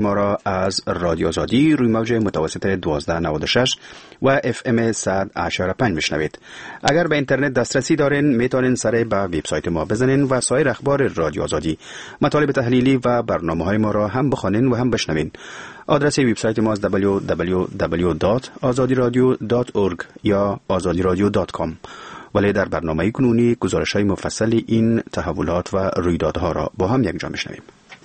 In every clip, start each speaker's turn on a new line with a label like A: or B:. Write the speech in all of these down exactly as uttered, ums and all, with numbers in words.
A: ما را از رادیو آزادی روی موج متوسط دوازده نود و شش و اف ام صد و هشت و پنج میشنوید. اگر به اینترنت دسترسی دارین میتونین سر به وبسایت ما بزنین و سایر اخبار رادیو آزادی، مطالب تحلیلی و برنامه‌های ما را هم بخوانین و هم بشنوین. آدرس وبسایت ما است دبلیو دبلیو دبلیو دات آزادی رادیو دات اورگ یا آزادی رادیو دات کام. ولی در برنامه کنونی گزارش‌های مفصل این تحولات و رویدادها را با هم یکجا میشنویم.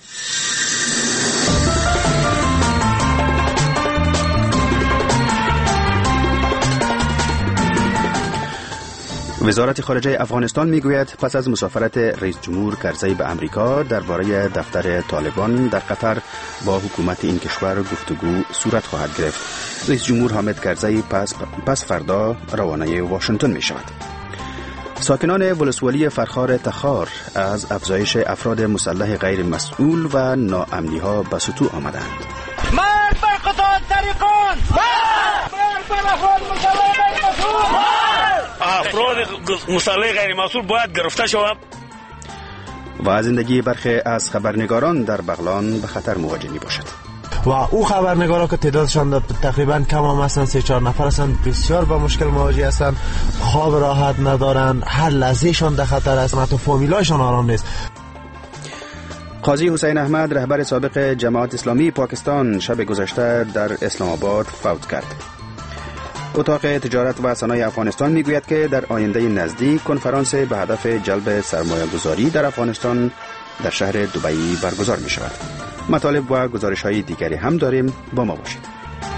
A: وزارت خارجه افغانستان میگوید پس از مسافرت رئیس جمهور کرزی به امریکا درباره دفتر طالبان در قطر با حکومت این کشور گفتگو صورت خواهد گرفت. رئیس جمهور حامد کرزی پس, پس فردا روانه واشنگتن می شود. ساکنان ولسوالی فرخار تخار از افزایش افراد مسلح غیر مسئول و ناامنی ها به سطوح آمدند.
B: مرد بر قطاع طریقان، مرد بر افراد مسلح غیر مسئول، افراد مسلح غیر مسئول باید گرفته شود.
A: و زندگی برخی از خبرنگاران در بغلان به خطر مواجه می باشد.
C: و او خبرنگارا که تعدادشان تقریبا کم هم هستند، سه چهار نفر هستند، بسیار با مشکل مواجه هستند، خواب راحت ندارند، هر لحظهشان در خطر است، حتی فامیلایشان آرام نیست.
A: قاضی حسین احمد رهبر سابق جماعت اسلامی پاکستان شب گذشته در اسلام آباد فوت کرد. اتاق تجارت و صنایع افغانستان میگوید که در آینده نزدیک کنفرانس به هدف جلب سرمایه گذاری در افغانستان در شهر دبی برگزار می شود. مطالب و گزارش های دیگری هم داریم، با ما باشید.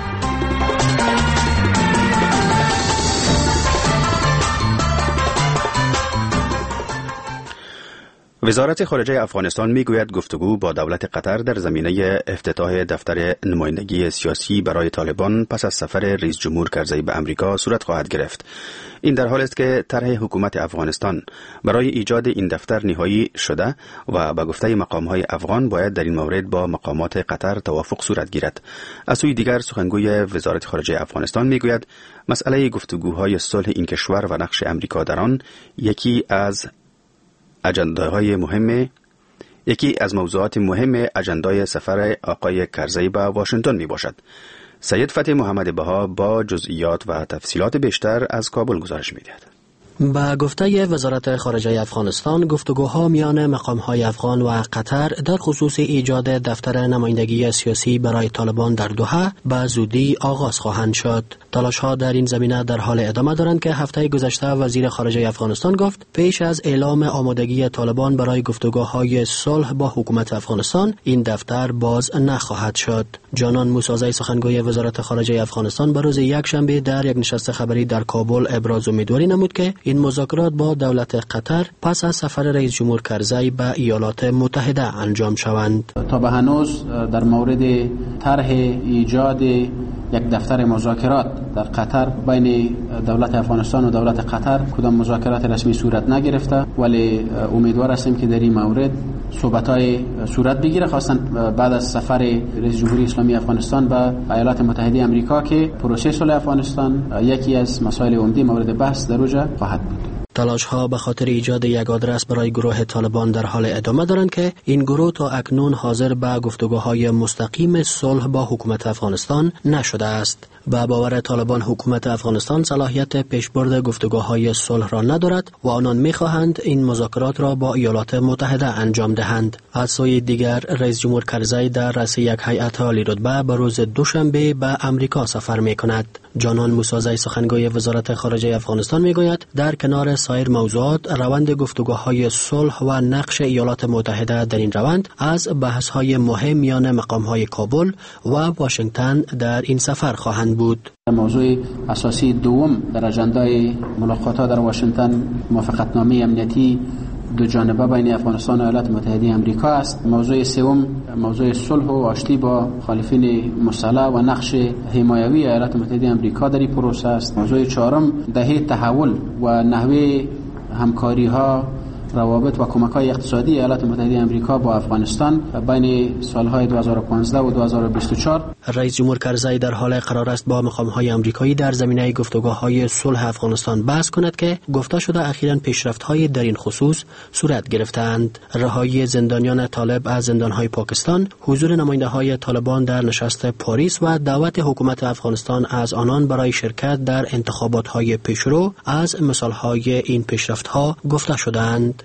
A: وزارت خارجه افغانستان میگوید گفتگو با دولت قطر در زمینه افتتاح دفتر نمایندگی سیاسی برای طالبان پس از سفر رئیس جمهور کرزی به امریکا صورت خواهد گرفت. این در حالی است که طرح حکومت افغانستان برای ایجاد این دفتر نهایی شده و به گفته مقام‌های افغان باید در این مورد با مقامات قطر توافق صورت گیرد. از سوی دیگر سخنگوی وزارت خارجه افغانستان میگوید مسئله گفتگوهای صلح این کشور و نقش امریکا در آن یکی از اجنده‌های مهم یکی از موضوعات مهم اجندای سفر آقای کرزی به واشنگتن می باشد. سید فتح محمد بها با جزئیات و تفصیلات بیشتر از کابل گزارش می دهد.
D: با گفته وزارت خارجه افغانستان، گفتگوها میان مقام‌های افغان و قطر در خصوص ایجاد دفتر نمایندگی سیاسی برای طالبان در دوحه به زودی آغاز خواهند شد. تلاش‌ها در این زمینه در حال ادامه دارند که هفته گذشته وزیر خارجه افغانستان گفت پیش از اعلام آمادگی طالبان برای گفتگوهای صلح با حکومت افغانستان این دفتر باز نخواهد شد. جانان موسازی سخنگوی وزارت خارجه افغانستان به روز یکشنبه در یک نشست خبری در کابل ابراز امیدواری نمود که این مذاکرات با دولت قطر پس از سفر رئیس جمهور کرزی به ایالات متحده انجام شوند.
E: تا به هنوز در مورد طرح ایجاد یک دفتر مذاکرات در قطر بین دولت افغانستان و دولت قطر کدام مذاکرات رسمی صورت نگرفته، ولی امیدوار هستیم که در این مورد صحبت‌های صورت بگیره، خاصتا بعد از سفر رئیس جمهوری اسلامی افغانستان به ایالات متحده آمریکا که پروسه صلح افغانستان یکی از مسائل عمده مورد بحث در اوجا خواهد بود.
D: تلاش‌ها به خاطر ایجاد یک آدرس برای گروه طالبان در حال ادامه دارند که این گروه تا اکنون حاضر به گفتگوهای مستقیم صلح با حکومت افغانستان نشده است. با باور طالبان حکومت افغانستان صلاحیت پیشبرد گفتگوهای صلح را ندارد و آنان می‌خواهند این مذاکرات را با ایالات متحده انجام دهند. از سوی دیگر رئیس جمهور کرزی در رأس یک هیئت عالی رتبه به روز دوشنبه به امریکا سفر می‌کند. جانان موسازی سخنگوی وزارت خارجه افغانستان می‌گوید در کنار سایر موضوعات روند گفتگوهای صلح و نقش ایالات متحده در این روند از بحث‌های مهم میان مقام‌های کابل و واشنگتن در این سفر خواهند بود.
E: موضوع اساسی دوم در اجندای ملاقات‌ها در واشنگتن موافقتنامه امنیتی دو جانبه بین افغانستان و ایالات متحده آمریکا است. موضوع سوم موضوع صلح و آشتی با مخالفین مسلح و نقش حمایوی ایالات متحده آمریکا در این پروسه است. موضوع چهارم دهه تحول و نحوه همکاری‌ها روابط و کمک‌های اقتصادی ایالات متحده آمریکا با افغانستان بین سالهای دو هزار و پانزده و دو هزار و بیست و چهار.
D: رئیس جمهور کرزی در حال قرار است با مقام‌های آمریکایی در زمینه گفتگوهای صلح افغانستان بحث کند که گفته شده اخیراً پیشرفت‌های در این خصوص صورت گرفتند. رهایی زندانیان طالب از زندان‌های پاکستان، حضور نماینده‌های طالبان در نشست پاریس و دعوت حکومت افغانستان از آنان برای شرکت در انتخابات‌های پیشرو از مثال‌های این پیشرفت‌ها گفته شدند.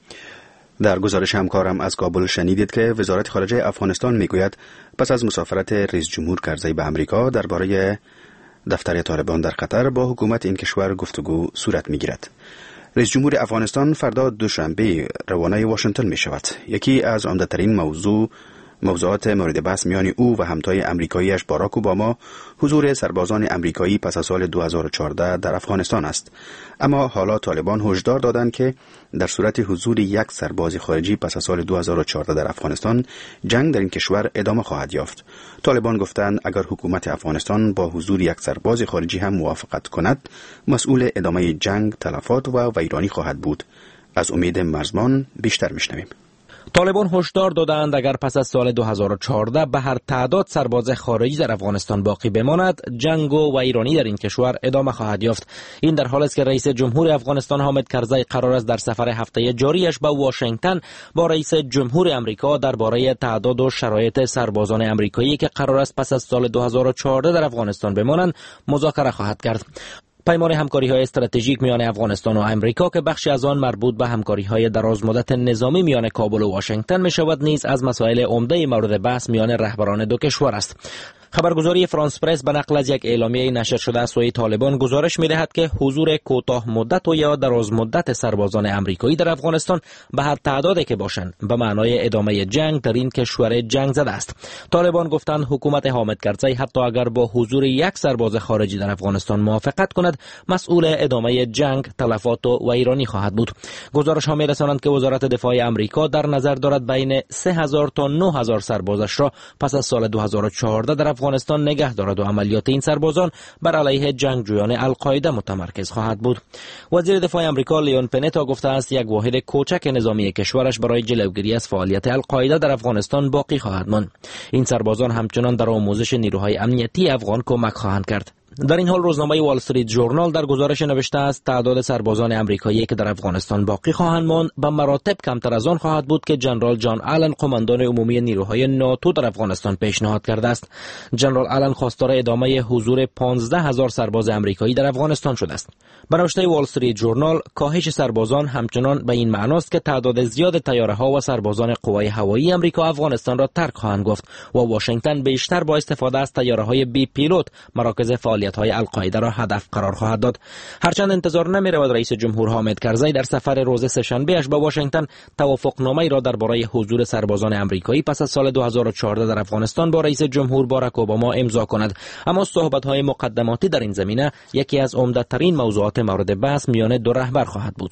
A: در گزارش همکارم از کابل شنیدید که وزارت خارجه افغانستان میگوید پس از مسافرت رئیس جمهور کرزی به امریکا درباره دفتر طالبان در قطر با حکومت این کشور گفتگو صورت میگیرد. رئیس جمهور افغانستان فردا دوشنبه روانه واشنگتن می شود. یکی از عمده‌ترین موضوع موضوعات مورد بحث میان او و همتای امریکاییش باراک اوباما حضور سربازان امریکایی پس از سال دو هزار و چهارده در افغانستان است. اما حالا طالبان هشدار دادند که در صورت حضور یک سرباز خارجی پس از سال دو هزار و چهارده در افغانستان، جنگ در این کشور ادامه خواهد یافت. طالبان گفتند اگر حکومت افغانستان با حضور یک سرباز خارجی هم موافقت کند، مسئول ادامه جنگ، تلفات و ویرانی خواهد بود. از امید مرزمان بیشتر میشنویم.
F: طالبان هشدار دادند اگر پس از سال دو هزار و چهارده به هر تعداد سرباز خارجی در افغانستان باقی بماند، جنگ و ویرانی در این کشور ادامه خواهد یافت. این در حالی است که رئیس جمهور افغانستان حامد کرزی قرار است در سفر هفته جاریش به واشنگتن با رئیس جمهور امریکا درباره تعداد و شرایط سربازان امریکایی که قرار است پس از سال دو هزار و چهارده در افغانستان بمانند مذاکره خواهد کرد. پیمان همکاری‌های استراتژیک میان افغانستان و امریکا که بخشی از آن مربوط به همکاری‌های درازمدت نظامی میان کابل و واشنگتن می‌شود، نیز از مسائل عمده مورد بحث میان رهبران دو کشور است. خبرگزاری فرانس پرس به نقل از یک اعلامیه نشر شده از سوی طالبان گزارش می‌دهد که حضور کوتاه مدت و یا دراز مدت سربازان امریکایی در افغانستان به هر تعدادی که باشند به معنای ادامه جنگ در این کشور جنگ زده است. طالبان گفتند حکومت حامد کرزی حتی اگر با حضور یک سرباز خارجی در افغانستان موافقت کند، مسئول ادامه جنگ، تلفات و ویرانی خواهد بود. گزارش ها می‌رسانند که وزارت دفاع امریکا در نظر دارد بین سه هزار تا نه هزار سربازش را پس از سال دو هزار و چهارده در افغانستان نگه دارد و عملیات این سربازان بر علیه جنگجویان القاعده متمرکز خواهد بود. وزیر دفاع امریکا لیون پنتا گفته است یک واحد کوچک نظامی کشورش برای جلوگیری از فعالیت القاعده در افغانستان باقی خواهد ماند. این سربازان همچنان در آموزش نیروهای امنیتی افغان کمک خواهند کرد. در این حال روزنامه وال استریت ژورنال در گزارش نوشته است تعداد سربازان امریکایی که در افغانستان باقی خواهند ماند به مراتب کمتر از آن خواهد بود که ژنرال جان آلن قماندان عمومی نیروهای ناتو در افغانستان پیشنهاد کرده است. ژنرال آلن خواستار ادامه حضور پانزده هزار سرباز امریکایی در افغانستان شده است. به نوشته وال استریت ژورنال کاهش سربازان همچنان به این معناست که تعداد زیاد طیاره‌ها و سربازان قوای هوایی امریکا افغانستان را ترک خواهند گفت و واشنگتن بیشتر با استفاده از طیاره‌های بی پیلوت مراکز فعالیت‌های القاعده را هدف قرار خواهد داد. هرچند انتظار نمی‌رود رئیس جمهور حامد کرزی در سفر روز سه‌شنبه اش به واشنگتن توافقنامه‌ای را درباره حضور سربازان امریکایی پس از سال دو هزار و چهارده در افغانستان با رئیس جمهور باراک اوباما امضا کند، اما صحبت‌های مقدماتی در این زمینه یکی از عمده‌ترین موضوعات مورد بحث میان دو رهبر خواهد بود.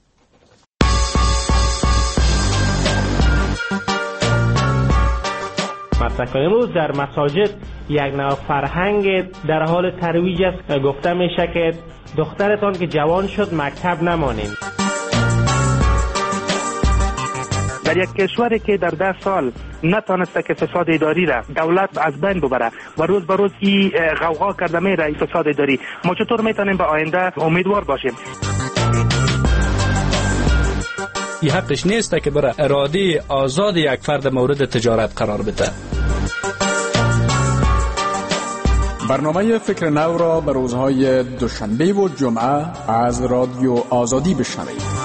G: مطلق امروز در مساجد یک نوع فرهنگ در حال ترویج است. گفته میشه که دخترتان که جوان شد مکتب نمانین.
H: در یک کشوری که در ده سال نتانسته که فساد اداری را دولت از بین ببره و روز به روز این غوغا کرده میره این فساد اداری، ما چطور میتونیم به آینده امیدوار باشیم؟
I: این حقش نیست که برای اراده آزاد یک فرد مورد تجارت قرار بده.
J: برنامه فکر نو را به روزهای دوشنبه و جمعه از رادیو آزادی بشنوید.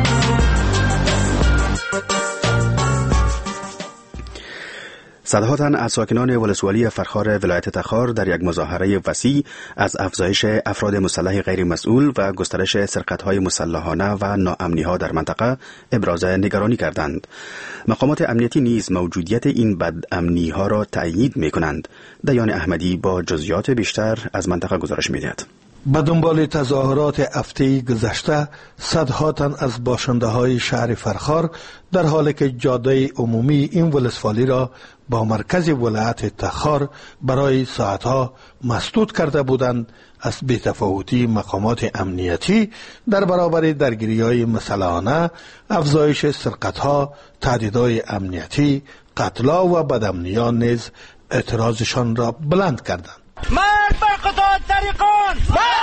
A: صدها تن از ساکنان ولسوالی فرخار ولایت تخار در یک مظاهره وسیع از افزایش افراد مسلح غیر مسئول و گسترش سرقت‌های مسلحانه و ناامنی‌ها در منطقه ابراز نگرانی کردند. مقامات امنیتی نیز موجودیت این بدامنی‌ها را تأیید می‌کنند. دیان احمدی با جزئیات بیشتر از منطقه گزارش می‌دهد.
K: به دنبال تظاهرات هفته گذشته صدها تن از باشنده های شهر فرخار در حالی که جاده عمومی این ولسوالی را با مرکز ولایت تخار برای ساعتها مسدود کرده بودند، از بی‌تفاوتی مقامات امنیتی در برابر درگیری‌های مسلحانه، افزایش سرقت‌ها، تهدیدهای امنیتی، قتل‌ها و بدامنیان نیز اعتراضشان را بلند کردند.
B: مرد بر قطاع طریقان،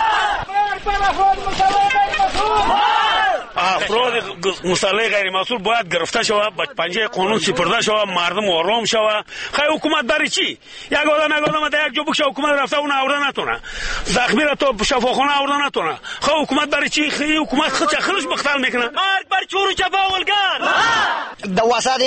B: مرد بر افراد مسلح غیر مسئول، افراد مسلح غیر مسئول باید گرفته شود، به پنجه قانون سپرده شود، مردم آرام شود. خیلی حکومت برای چی؟ یک آدم یک آدم در یک جا بکشه حکومت رفته اون آورده نتونه، زخمی را تو شفاخانه آورده نتونه. خیلی حکومت برای چی؟ خیلی حکومت خود چخلش مختل میکنه. مرد بر چور و چپاولگر،
L: در وسط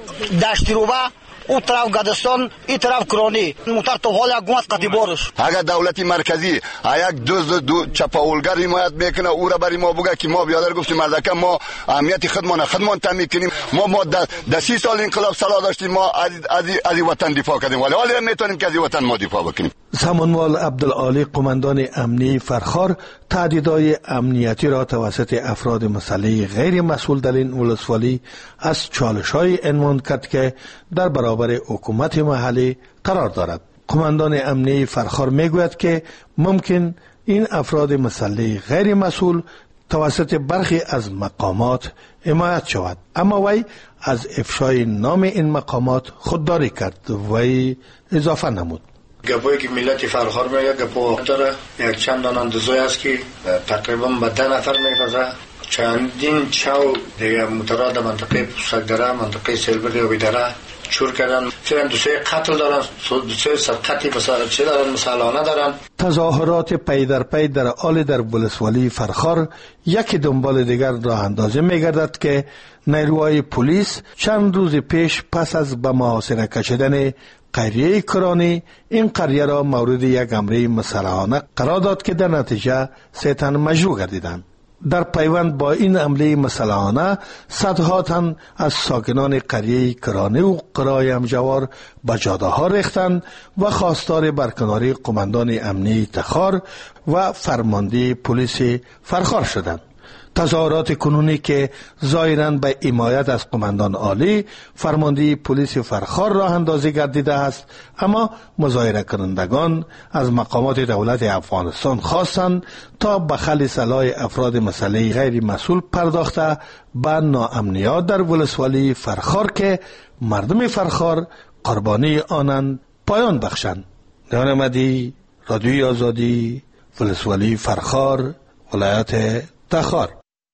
L: دشت روبه او طرف گدستان، این طرف کرانی، موتر تو حال یک گوت قطیبارش.
M: اگر دولت مرکزی یک دوز دو چپاولگر حمایت میکنه او را برای ما بگه که ما بیادر گفتیم مردکه ما اهمیت خودمان خودمان تامین کنیم. ما ما در سی سال انقلاب صلاح داشتیم، ما از از وطن دفاع کردیم، ولی حالا میتونیم که از وطن ما دفاع بکنیم.
K: زمانوال عبدالعالی قماندان امنی فرخار تهدیدهای امنیتی را توسط افراد مسلح غیر مسئول در این ولسوالی از چالش‌های عنوان کرد که در برابر حکومت محلی قرار دارد. قماندان امنی فرخار میگوید که ممکن این افراد مسلح غیر مسئول توسط برخی از مقامات حمایت شود، اما وی از افشای نام این مقامات خودداری کرد و اضافه نمود.
N: گپایی که ملت فرخار میگه گپا داره، یک چند دان اندازه است که تقریبا به ده نفر میفزه. چندین چاو دیگه متراد منطقه پوسکدره، منطقه سیلبرد یا بیدره چور کردن. فیلم دو سه قتل دارن، دو سه سرقتی چه دارن، مسلحانه دارن.
K: تظاهرات پی در پی در حال در ولسوالی فرخار یکی دنبال دیگر راه اندازی میگردد که نیروهای پلیس چند روز پیش پس از به محاصره کشیدن قریه کرانی این قریه را مورد یک حمله مسلحانه قرار داد که در نتیجه سه تن مجروح گردیدند. در پیوند با این حمله مسلحانه صدها تن از ساکنان قریه کرانی و قرای همجوار به جاده ها ریختند و خواستار برکناری قماندان امنی تخار و فرمانده پلیس فرخار شدند. تظاهرات کنونی که ظاهراً به حمایت از قماندان عالی فرمانده پلیس فرخار راه اندازی گردیده است، اما مظاهره کنندگان از مقامات دولت افغانستان خواستند تا به خلع سلاح افراد مسلح غیر مسئول پرداخته به ناامنیات در ولسوالی فرخار که مردم فرخار قربانی آنند پایان بخشند. نیان مدی، رادیوی آزادی، ولسوالی فرخار، ولایت تخار.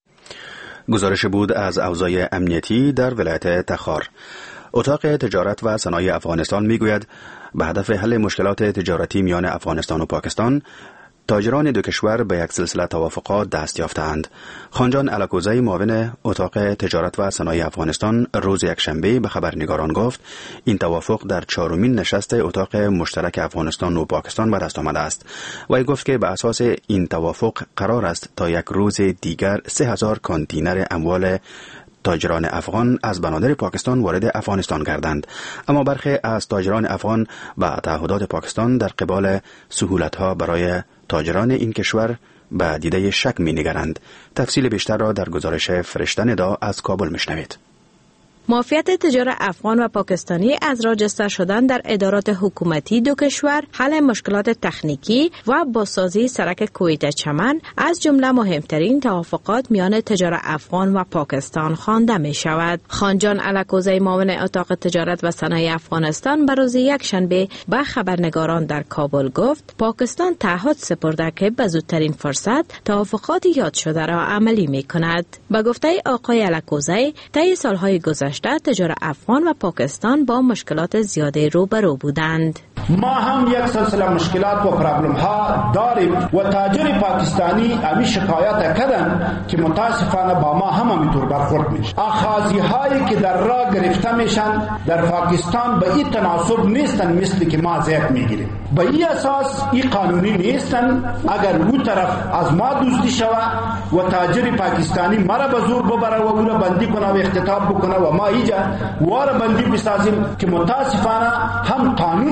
A: گزارش بود از اوضاع امنیتی در ولایت تخار. اتاق تجارت و صنایع افغانستان میگوید به هدف حل مشکلات تجارتی میان افغانستان و پاکستان تاجران دو کشور به یک سلسله توافقات دست یافتند. خانجان الکوزی معاون اتاق تجارت و صنایع افغانستان روز یکشنبه به خبرنگاران گفت این توافق در چهارمین نشست اتاق مشترک افغانستان و پاکستان به دست آمده است. وی گفت که به اساس این توافق قرار است تا یک روز دیگر سه هزار کانتینر اموال تاجران افغان از بنادر پاکستان وارد افغانستان گردند، اما برخی از تاجران افغان و تعهدات پاکستان در قبال سهولت‌ها برای تاجران این کشور به دیده شک می‌نگرند. تفصیل بیشتر را در گزارش فرشته ندا از کابل میشنوید.
O: معافیت تجار افغان و پاکستانی از راجستر شدن در ادارات حکومتی دو کشور، حل مشکلات تکنیکی و بازسازی سرک کویت چمن از جمله مهمترین توافقات میان تجار افغان و پاکستان خوانده می شود. خانجان الکوزی معاون اتاق تجارت و صنایع افغانستان به روز یکشنبه به خبرنگاران در کابل گفت پاکستان تعهد سپرده که به زودترین فرصت توافقات یاد شده را عملی می کند. به گفته آقای الکوزی طی سالهای گذشته تجار افغان و پاکستان با مشکلات زیاده روبرو بودند.
P: ما هم یک سلسله مشکلات و پرابلم ها داریم و تاجر پاکستانی امی شکایت کردن که متاسفانه با ما هم همینطور برخورد میشه. آخازی هایی که در راه گرفته میشن در پاکستان به این تناسب نیستن مثل که ما زیاد میگیریم. به این اساس این قانونی نیستن. اگر او طرف از ما دزدی شوه و تاجر پاکستانی مرا به زور ببره و او را بندی کنه و اختطاف بکنه و ما اینجا واره بندی بسازیم که متاسفانه هم قانون در پاکستان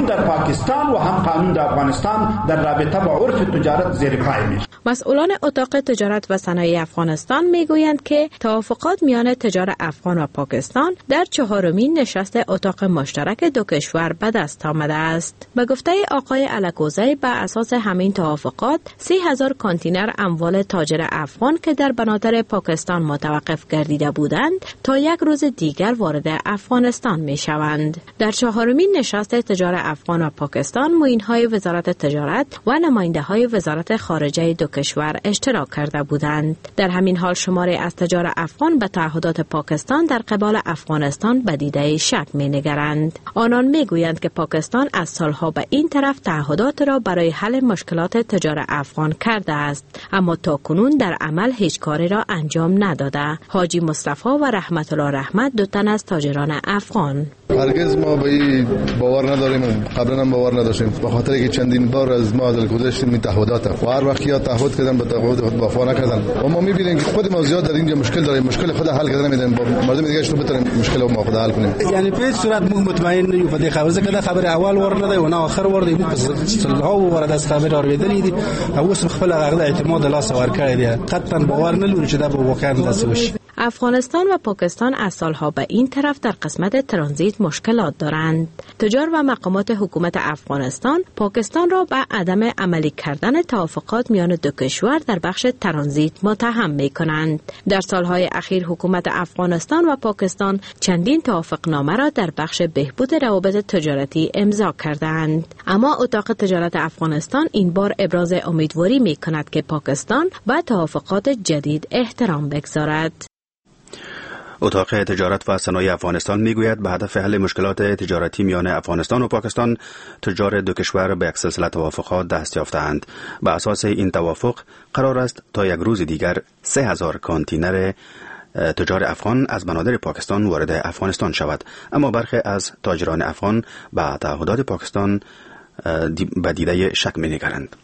P: پاکستان و هم قانون در افغانستان در رابطه با عرف تجارت زیر پای میشه.
O: مسئولان اتاق تجارت و صنایع افغانستان میگویند که توافقات میان تجار افغان و پاکستان در چهارمین نشست اتاق مشترک دو کشور به دست آمده است. به گفته آقای الکوزی، به اساس همین توافقات سی هزار کانتینر اموال تاجر افغان که در بنادر پاکستان متوقف گردیده بودند تا یک روز دیگر وارد افغانستان می شوند. در چهارمین نشست تجار افغان و پاکستان معینهای وزارت تجارت و نماینده های وزارت خارجه دو کشور اشتراک کرده بودند. در همین حال شماری از تجار افغان به تعهدات پاکستان در قبال افغانستان به دیده شک می نگرند. آنان می گویند که پاکستان از سالها به این طرف تعهدات را برای حل مشکلات تجار افغان کرده است، اما تا کنون در عمل هیچ کاری را انجام نداده. حاجی مصطفی و رحمت الله رحمت دو تن از تاجران افغان:
Q: هرگز ما به این باور نداریم، قبلا هم باور نداشتیم، به خاطر اینکه چندین بار از ما از گذشتیم این تعهدات و هر وقت یا تعهد کردن به تعهد خود وفا نکردن و ما می‌بینیم که خود ما زیاد در اینجا مشکل داریم، مشکل خود حل کردن نمیدن، با مردم دیگه شنو بتونیم مشکل ما خود حل کنیم.
R: یعنی به صورت مطمئن یو په دې خبره ځکه خبر اول ورنه دی او نه اخر ور دی پس صلحو ورده از خبر اوریدلې دي او اوس خپل هغه اعتماد لاس ور کړی دی، قطعا باور نه لري چې دا به واقعا داسې وشي.
O: افغانستان و پاکستان از سالها به این طرف در قسمت ترانزیت مشکلات دارند. تجار و مقامات حکومت افغانستان پاکستان را به عدم عملی کردن توافقات میان دو کشور در بخش ترانزیت متهم می کنند. در سالهای اخیر حکومت افغانستان و پاکستان چندین توافقنامه را در بخش بهبود روابط تجارتی امضا کردند. اما اتاق تجارت افغانستان این بار ابراز امیدواری می کند که پاکستان به توافقات جدید احترام بگذارد.
A: اتاق تجارت و صنایع افغانستان میگوید به هدف حل مشکلات تجارتی میان افغانستان و پاکستان تجار دو کشور به یک سلسله توافقات دست یافتند. به اساس این توافق قرار است تا یک روز دیگر سه هزار کانتینر تجار افغان از بنادر پاکستان وارد افغانستان شود، اما برخی از تاجران افغان به تعهدات پاکستان به دیده شک می‌نگرند.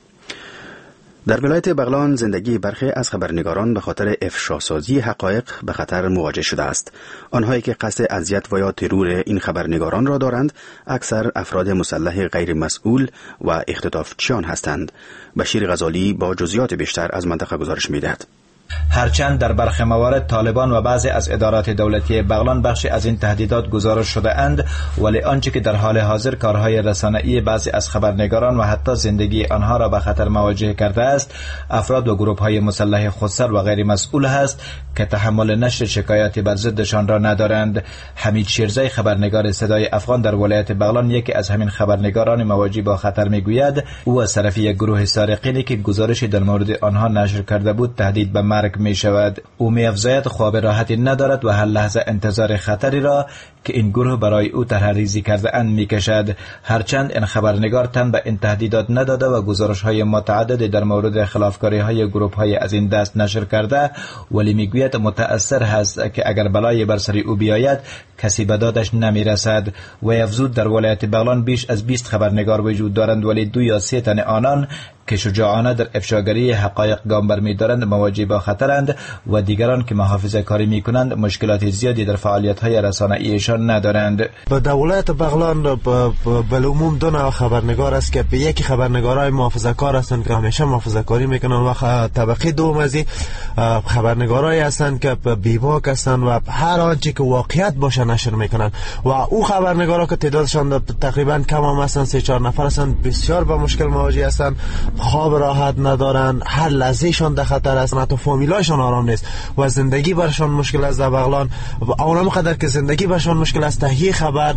A: در ولایت بغلان زندگی برخی از خبرنگاران به خاطر افشاسازی حقایق به خطر مواجه شده است. آنهایی که قصد اذیت و یا ترور این خبرنگاران را دارند اکثر افراد مسلح غیر مسئول و اختطافچیان هستند. بشیر غزالی با جزئیات بیشتر از منطقه گزارش می‌دهد.
S: هرچند در برخی موارد طالبان و بعضی از ادارات دولتی بغلان بخشی از این تهدیدات گزارش شده اند، ولی آنچه که در حال حاضر کارهای رسانه‌ای بعضی از خبرنگاران و حتی زندگی آنها را به خطر مواجه کرده است، افراد و گروه‌های مسلح خودسر و غیر مسئول است که تحمل نشر شکایاتی بر ضدشان را ندارند. حمید شیرزی، خبرنگار صدای افغان در ولایت بغلان، یکی از همین خبرنگاران مواجه با خطر میگوید او از طرف یک گروه سارقینی که گزارشی در مورد آنها نشر کرده بود تهدید به مرگ می شود. او می افزاید خواب راحتی ندارد و هر لحظه انتظار خطری را که این گروه برای او طرح‌ریزی کرده اند می کشد. هرچند این خبرنگار تن به این تهدیدات نداده و گزارش های متعددی در مورد خلافکاری های گروه های از این دست نشر کرده، ولی می گوید متأثر هست که اگر بلای بر سر او بیاید کسی به دادش نمی رسد. و افزود در ولایت بغلان بیش از بیست خبرنگار وجود دارند، ولی دو یا سه تن آنان که شجاعانه در افشاگری حقایق گام برمی‌دارند مواجه با خطرند و دیگران که محافظه کاری می‌کنند مشکلات زیادی در فعالیت‌های رسانه‌ایشان ندارند.
C: در ولایت بغلان به عموم دو نوع خبرنگار است که یکی خبرنگارای محافظه‌کار هستند که همیشه محافظه‌کاری می‌کنند و طبقه دوم از خبرنگارایی هستند که بی‌باک هستند و هر آنچه که واقعیت باشه نشر می‌کنند و او خبرنگارا که تعدادشان تقریبا کم هم هستند، سه چهار نفر هستند، بسیار با مشکل مواجه هستند، خواب راحت ندارن، هر لحظهشان در خطر است، حتی فامیلایشان آرام نیست و زندگی برشان مشکل است. در بغلان اونم قدر که زندگی برشان مشکل است، تهیه خبر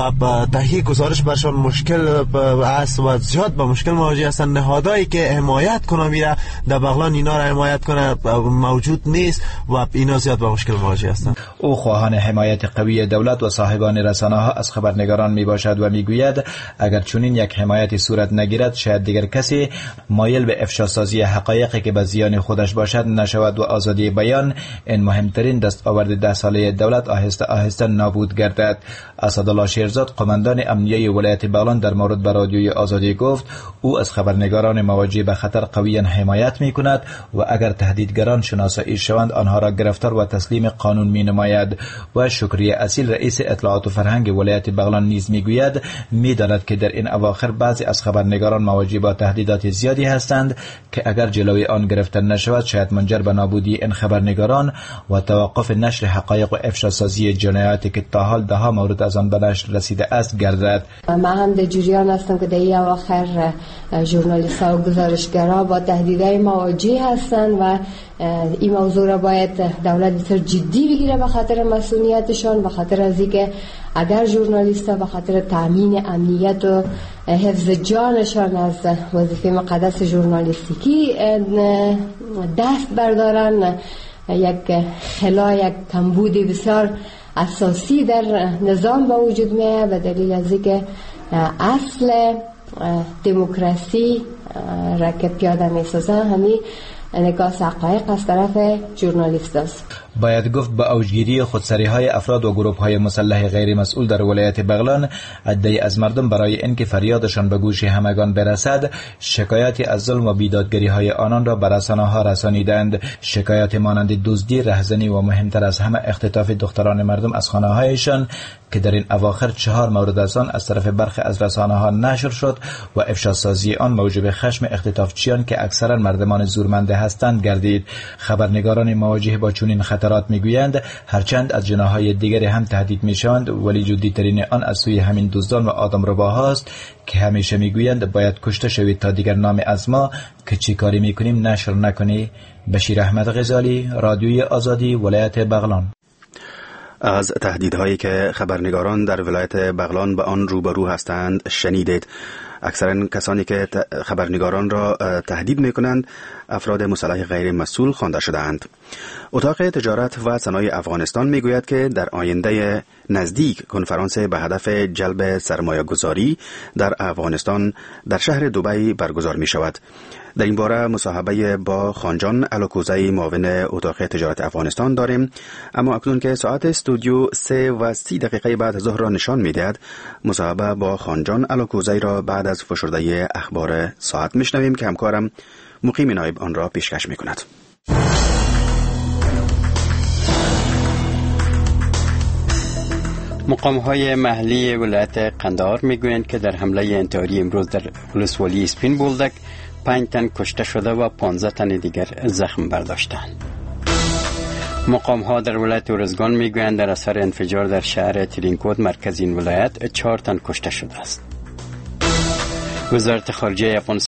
C: و تهیه گزارش برشان مشکل است و زیاد با مشکل مواجه هستند. نهادایی که حمایت کنه میره در بغلان اینا را حمایت کنه موجود نیست و اینا زیاد با مشکل مواجه هستند.
S: او خواهان حمایت قوی دولت و صاحبان رسانه ها از خبرنگاران می باشد و میگوید اگر چنین یک حمایتی صورت نگیرد شاید دیگر کسی مایل به افشاسازی حقایقی که به زیان خودش باشد نشود و آزادی بیان این مهمترین دستاورد ده ساله دولت آهسته آهسته نابود گردد. اسدالله شیرزاد قماندان امنیه ولایت بغلان در مورد به رادیوی آزادی گفت او از خبرنگاران مواجه به خطر قویا حمایت می کند و اگر تهدیدگران شناسایی شوند آنها را گرفتار و تسلیم قانون می نماید. و شکری اصیل رئیس اطلاعات و فرهنگ ولایت بغلان نیز می گوید می داند که در این اواخر بعضی از خبرنگاران مواجه با تهدیدات زیادی هستند که اگر جلوی آن گرفته نشود شاید منجر به نابودی این خبرنگاران و توقف نشر حقایق و افشاسازی جنایاتی که تا حال ده ها مورد از آن به نشر رسیده است گردد.
T: من هم در جریان هستم که در این اواخر ژورنالیست‌ها و گزارشگرها با تهدیدهای مواجه هستند و این موضوع را باید دولت بسیار جدی بگیره به خاطر مسئولیتشان، به خاطر از اینکه اگر ژورنالیست‌ها به خاطر تامین امنیت و حفظ جانشان از وظیفه مقدس ژورنالیستیکی دست بردارن، یک خلا یک کمبود بسیار اساسی در نظام به وجود میاد به دلیل از اینکه اصل دموکراسی را که پیاده می‌سازن همین نگاه حقایق از طرف ژورنالیست است.
S: باید گفت با اوجگیری خودسری های افراد و گروه های مسلح غیر مسئول در ولایت بغلان عده‌ای از مردم برای اینکه فریادشان به گوش همگان برسد شکایاتی از ظلم و بیدادگری های آنان را به رسانه ها رسانیدند. شکایات مانند دزدی، رهزنی و مهمتر از همه اختطاف دختران مردم از خانه هایشان که در این اواخر چهار مورد از آن از طرف برخی از رسانه ها نشر شد و افشاسازی آن موجب خشم اختطافچیان که اکثرا مردمان زورمنده هستند گردید. خبرنگاران مواجه با چنین خطرات میگویند هرچند از جناحهای دیگری هم تهدید میشوند ولی جدی‌ترین آن از سوی همین دزدان و آدمرباهاست که همیشه میگویند باید کشته شوید تا دیگر نام از ما که چی کاری میکنیم نشر نکنی. بشیر احمد غزالی، رادیوی آزادی، ولایت بغلان.
A: از تهدیدهایی که خبرنگاران در ولایت بغلان به آن روبرو هستند شنیدید. اکثرا کسانی که خبرنگاران را تهدید میکنند افراد مسلح غیر مسئول خوانده شدهاند. اتاق تجارت و صنایع افغانستان میگوید که در آینده نزدیک کنفرانس به هدف جلب سرمایه گذاری در افغانستان در شهر دبی برگزار می شود. در این باره مصاحبه با خانجان الوکوزی معاون اتاق تجارت افغانستان داریم، اما اکنون که ساعت استودیو سه و سی دقیقه بعد ظهر را نشان می‌دهد مصاحبه با خانجان الوکوزی را بعد از فشرده اخبار ساعت میشنویم که همکارم مقیم نایب آن را پیشکش می‌کند.
U: مقام‌های محلی ولایت قندهار میگویند که در حمله انتحاری امروز در ولسوالی سپین بولدک پنج تن کشته شده و پانزده تن دیگر زخم برداشتند. مقام‌ها در ولایت ارزگان میگویند در اثر انفجار در شهر ترینکود مرکز این ولایت چهار تن کشته شده است. وزارت خارجه افغانستان